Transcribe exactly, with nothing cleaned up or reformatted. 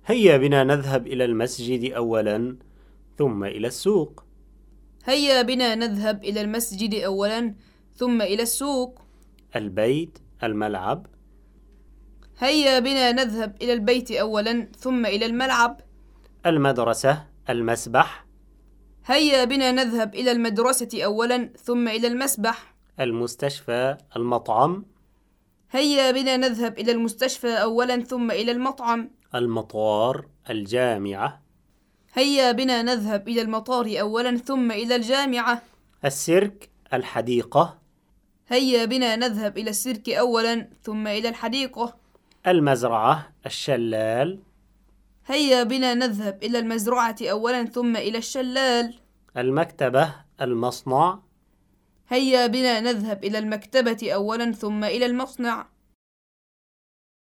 هيا بنا نذهب إلى المسجد أولا ثم إلى السوق. هيا بنا نذهب إلى المسجد أولا ثم إلى السوق. البيت، الملعب. هيا بنا نذهب إلى البيت أولا ثم إلى الملعب. المدرسة، المسبح. هيا بنا نذهب إلى المدرسة أولا ثم إلى المسبح. المستشفى، المطعم. هيا بنا نذهب إلى المستشفى أولا ثم إلى المطعم. المطار، الجامعة. هيا بنا نذهب إلى المطار أولا ثم إلى الجامعة. السيرك، الحديقة. هيا بنا نذهب إلى السيرك أولا ثم إلى الحديقة. المزرعة، الشلال. هيا بنا نذهب إلى المزرعة أولا ثم إلى الشلال. المكتبة، المصنع. هيا بنا نذهب إلى المكتبة أولا ثم إلى المصنع.